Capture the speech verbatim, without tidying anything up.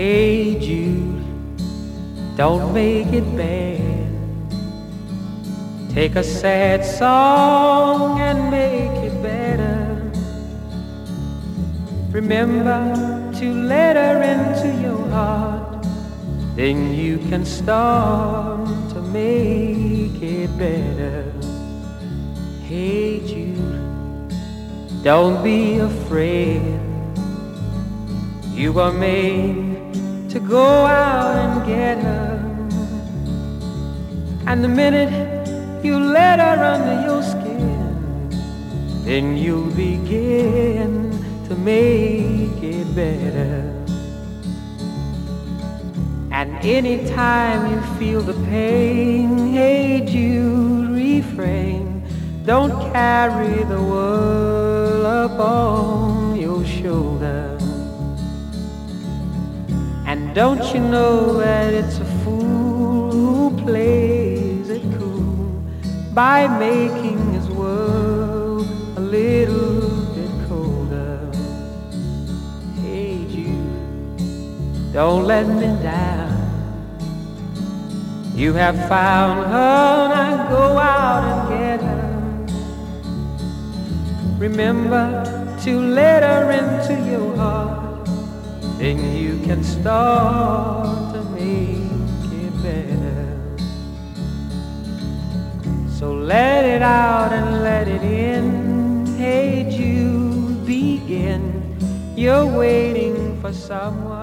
Hey Jude, don't make it bad. Take a sad song and make it better. Remember to let her into your heart, then you can start to make it better. Hey Jude, don't be afraid. You were made to go out and get her. And the minute you let her under your skin, then you'll begin to make it better. And anytime you feel the pain, hey Jude, refrain. Don't carry the world up on your shoulder. And don't you know that it's a fool who plays it cool by making his world a little bit colder. Hey Jude, don't let me down. You have found her, now go out and get her. Remember to let her into your heart, then you can start to make it better. So let it out and let it in. Hey Jude, begin. You're waiting for someone